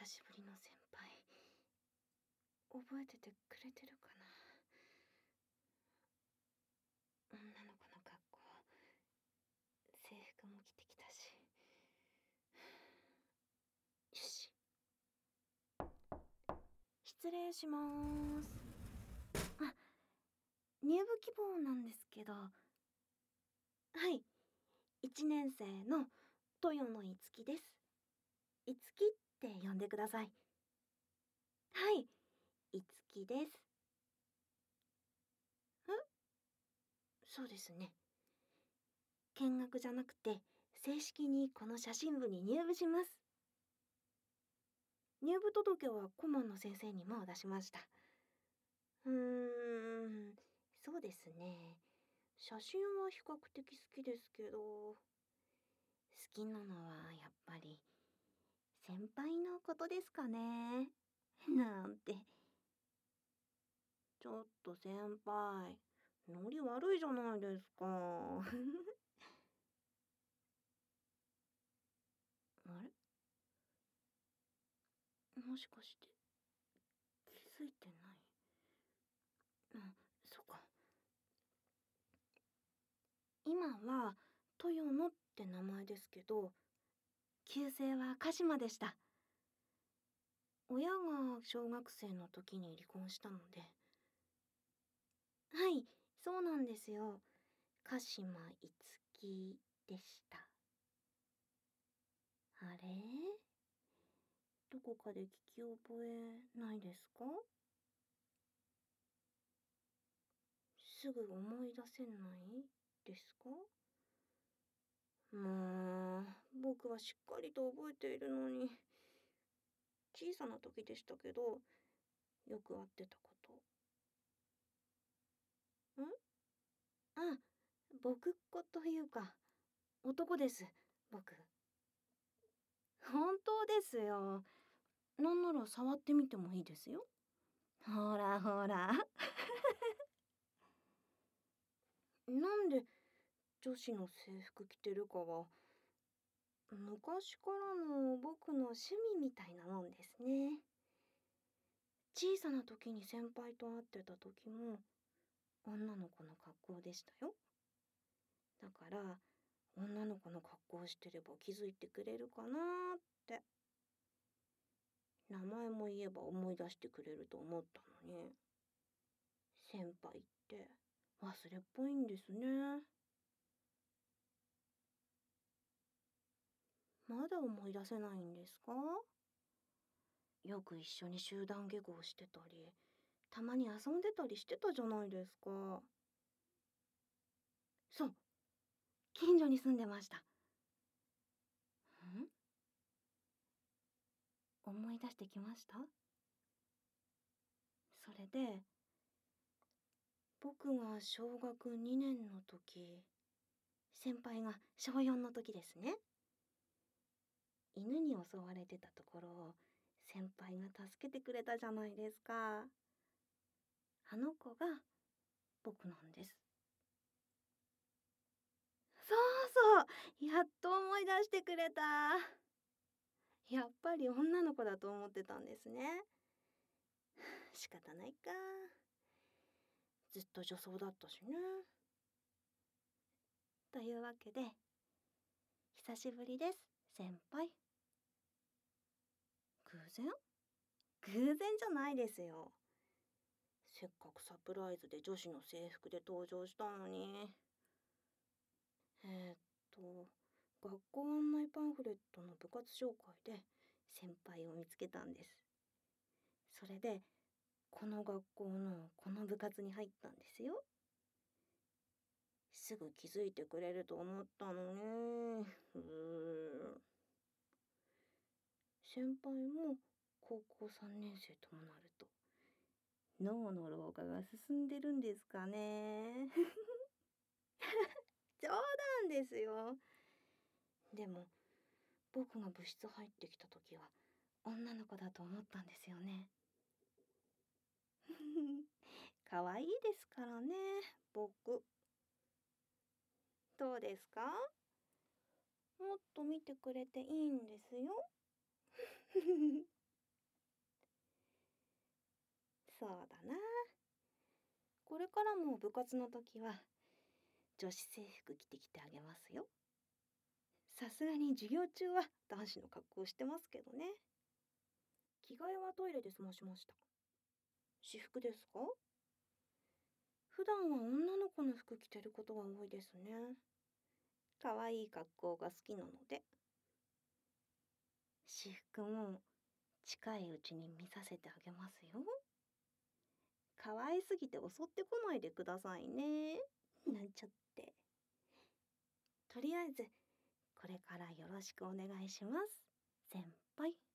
久しぶりの先輩、覚えててくれてるかな。女の子の格好、制服も着てきたし。よし。失礼します。あ、入部希望なんですけど。はい、1年生の豊野いつきです。いつきって呼んでください。はい、いつきです。そうですね。見学じゃなくて正式にこの写真部に入部します。入部届は顧問の先生にも出しました。そうですね。写真は比較的好きですけど、好きなのはやっぱり先輩のことですかね。なんて。ちょっと先輩、ノリ悪いじゃないですか。あれ、もしかして気づいてない？そっか。今は豊野って名前ですけど、旧姓は鹿島でした。親が小学生の時に離婚したので。はい、そうなんですよ。鹿島いつきでした。あれ？どこかで聞き覚えないですか？すぐ思い出せないですか？もう、僕はしっかりと覚えているのに。小さな時でしたけど、よく会ってたこと。あ、僕っ子というか、男です、僕。本当ですよ。なんなら触ってみてもいいですよ。ほらほら。なんで女子の制服着てるかは、昔からの僕の趣味みたいなもんですね。小さな時に先輩と会ってた時も、女の子の格好でしたよ。だから、女の子の格好をしてれば気づいてくれるかなーって。名前も言えば思い出してくれると思ったのに。先輩って忘れっぽいんですね。まだ思い出せないんですか？よく一緒に集団下校してたり、たまに遊んでたりしてたじゃないですか。そう、近所に住んでました。思い出してきました？それで、僕が小学2年の時、先輩が小4の時ですね。犬に襲われてたところを先輩が助けてくれたじゃないですか。あの子が僕なんです。そうそう、やっと思い出してくれた。やっぱり女の子だと思ってたんですね。仕方ないか。ずっと女装だったしね。というわけで、久しぶりです、先輩。偶然？偶然じゃないですよ。せっかくサプライズで女子の制服で登場したのに。えーっと、学校案内パンフレットの部活紹介で先輩を見つけたんです。それで、この学校のこの部活に入ったんですよ。すぐ気づいてくれると思ったのに。先輩も高校3年生ともなると脳の老化が進んでるんですかね。冗談ですよ。でも僕が部室入ってきた時は女の子だと思ったんですよね。可愛いですからね、僕。どうですか？もっと見てくれていいんですよ。 そうだな。これからも部活の時は女子制服着てきてあげますよ。さすがに授業中は男子の格好してますけどね。着替えはトイレで済ましました。私服ですか？普段は女の子の服着てることが多いですね。可愛い格好が好きなので。私服も近いうちに見させてあげますよ。可愛すぎて襲ってこないでくださいね。なんちゃって。とりあえず、これからよろしくお願いします。先輩。